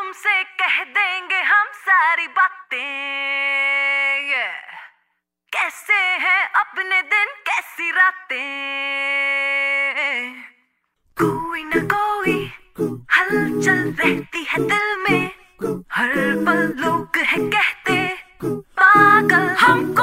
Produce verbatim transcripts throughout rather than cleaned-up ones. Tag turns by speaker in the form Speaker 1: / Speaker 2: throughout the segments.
Speaker 1: तुमसे कह देंगे हम सारी बातें। कैसे हैं अपने दिन कैसी रातें, कोई ना कोई हलचल रहती है दिल में, हर पल लोग है कहते पागल हमको।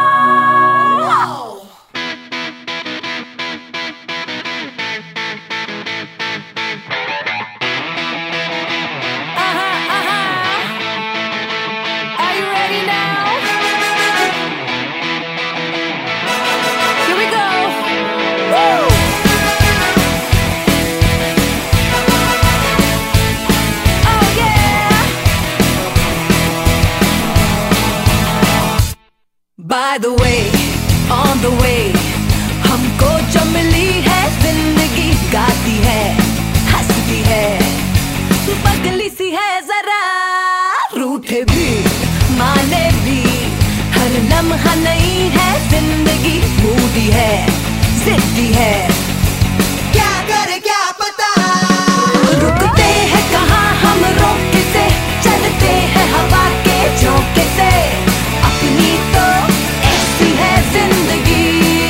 Speaker 2: By the way, on the way, हमको जो मिली है जिंदगी, गाती है हंसती है, पगली सी है जरा, रूठे भी माने भी, हर लम्हा नहीं है जिंदगी, मूडी है जिद्दी है, क्या करे क्या पता, रुकते हैं कहाँ हम रोके से, चलते हैं हवा के झोंके से, अपनी तो ऐसी है जिंदगी,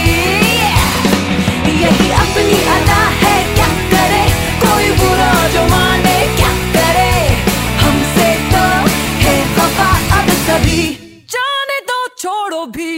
Speaker 2: यही अपनी अदा है, क्या करे कोई बुरा जो माने, क्या करे हमसे तो है खफा अब सभी, जाने दो छोड़ो भी।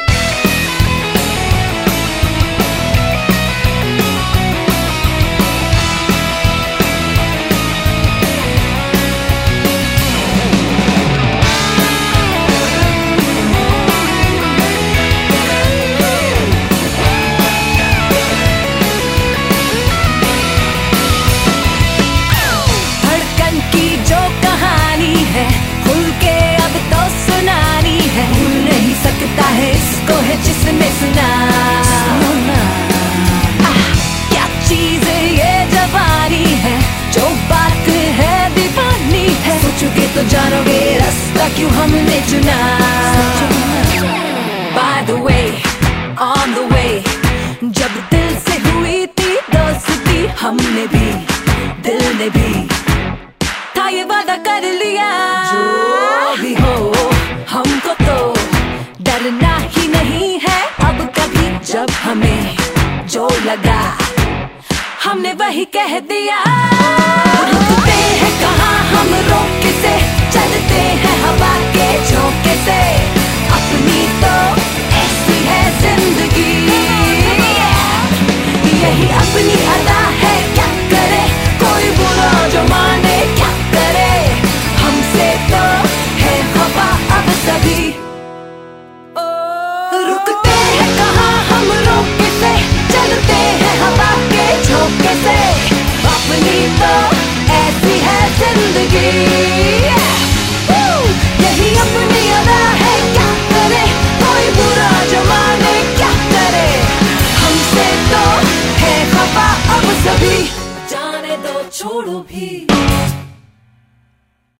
Speaker 2: इसको है जिसने सुना, आह, क्या चीज ये जवानी है, जो बात है दीवानी है, सोचोगे तो जानोगे रास्ता क्यों हमने चुना। By the way, on the way, जब दिल से हुई थी दोस्ती, हमने भी दिल ने भी था ये वादा कर लिया, जो भी हो हमको तो डरना ही नहीं है अब कभी, जब हमें जो लगा हमने वही कह दिया।